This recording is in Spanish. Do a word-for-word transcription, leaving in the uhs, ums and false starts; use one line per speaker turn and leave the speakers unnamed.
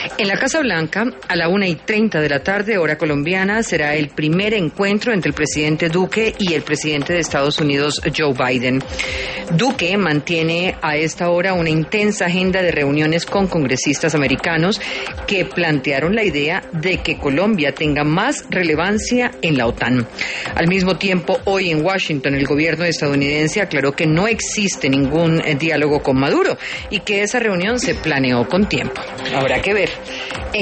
En la Casa Blanca, a la una y treinta de la tarde, hora colombiana, será el primer encuentro entre el presidente Duque y el presidente de Estados Unidos, Joe Biden. Duque mantiene a esta hora una intensa agenda de reuniones con congresistas americanos que plantearon la idea de que Colombia tenga más relevancia en la OTAN. Al mismo tiempo, hoy en Washington, el gobierno estadounidense aclaró que no existe ningún eh, diálogo con Maduro y que esa reunión se planeó con tiempo. Habrá que ver.